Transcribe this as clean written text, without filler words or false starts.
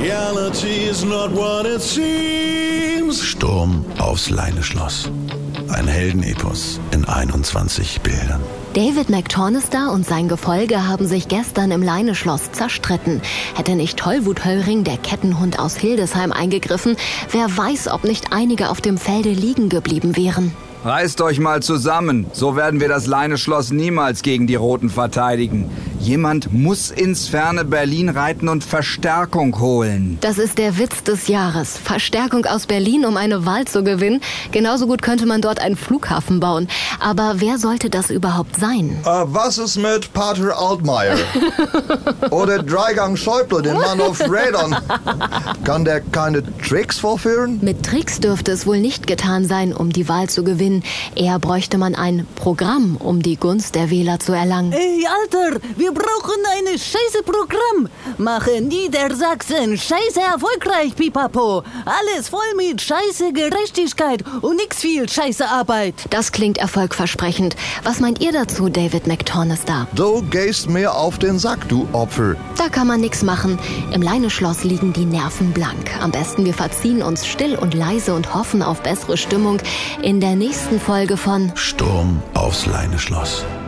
Reality is not what it seems. Sturm aufs Leineschloss. Ein Heldenepos in 21 Bildern. David McTornister und sein Gefolge haben sich gestern im Leineschloss zerstritten. Hätte nicht Tollwut Höllring, der Kettenhund aus Hildesheim, eingegriffen, wer weiß, ob nicht einige auf dem Felde liegen geblieben wären. Reißt euch mal zusammen, so werden wir das Leineschloss niemals gegen die Roten verteidigen. Jemand muss ins ferne Berlin reiten und Verstärkung holen. Das ist der Witz des Jahres. Verstärkung aus Berlin, um eine Wahl zu gewinnen. Genauso gut könnte man dort einen Flughafen bauen. Aber wer sollte das überhaupt sein? Was ist mit Pater Altmaier? Oder Dreigang Schäuble, den Mann auf Rädern? Kann der keine Tricks vorführen? Mit Tricks dürfte es wohl nicht getan sein, um die Wahl zu gewinnen. Eher bräuchte man ein Programm, um die Gunst der Wähler zu erlangen. Ey, Alter, wir brauchen ein scheiße Programm. Machen Niedersachsen scheiße erfolgreich, pipapo. Alles voll mit scheiße Gerechtigkeit und nix viel scheiße Arbeit. Das klingt erfolgversprechend. Was meint ihr dazu, David McTornister? Du gehst mir auf den Sack, du Opfer. Da kann man nix machen. Im Leineschloss liegen die Nerven blank. Am besten wir verziehen uns still und leise und hoffen auf bessere Stimmung in der nächsten Folge von Sturm aufs Leineschloss.